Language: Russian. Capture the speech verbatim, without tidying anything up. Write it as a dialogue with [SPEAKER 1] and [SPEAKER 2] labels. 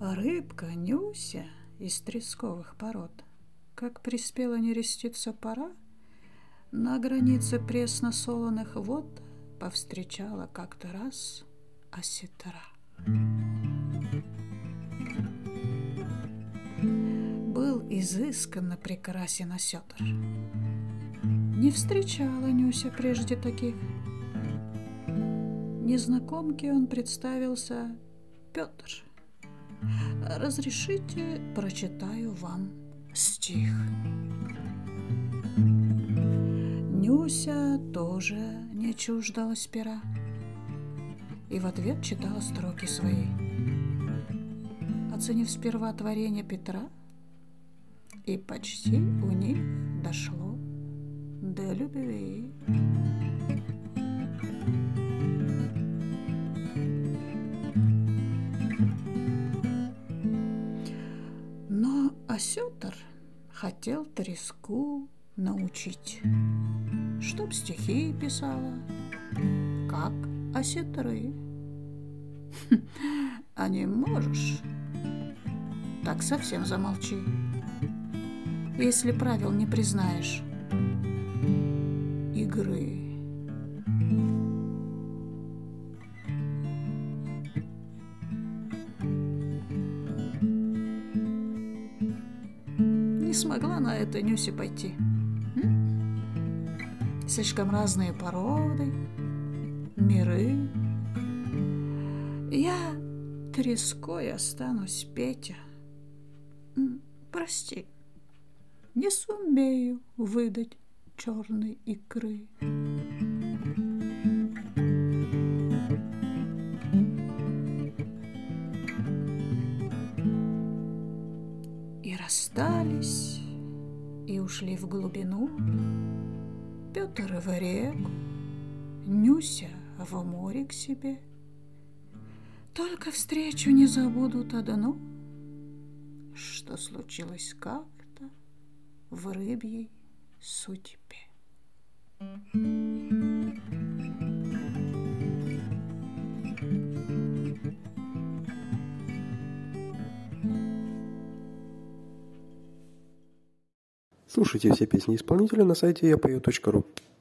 [SPEAKER 1] Рыбка Нюся из тресковых пород, как приспела нереститься пора, на границе пресно-солоных вод повстречала как-то раз осетра. Был изысканно прекрасен осетр. Не встречала Нюся прежде таких. Незнакомке он представился: Петр, разрешите, прочитаю вам стих. Нюся тоже не чуждалась пера и в ответ читала строки свои. Оценив сперва творение Петра, и почти у них дошло до любви. Но осетр хотел треску научить, чтоб стихи писала, как осетры. А не можешь, так совсем замолчи, если правил не признаешь игры. Не смогла на это Нюся пойти. Слишком разные породы, миры. Я треской останусь, Петя. Прости, не сумею выдать черной икры. И расстались, и ушли в глубину. Петр в реку, Нюся в море к себе. Только встречу не забудут одно, что случилось как-то в рыбьей судьбе.
[SPEAKER 2] Слушайте все песни исполнителя на сайте я пою точка ру.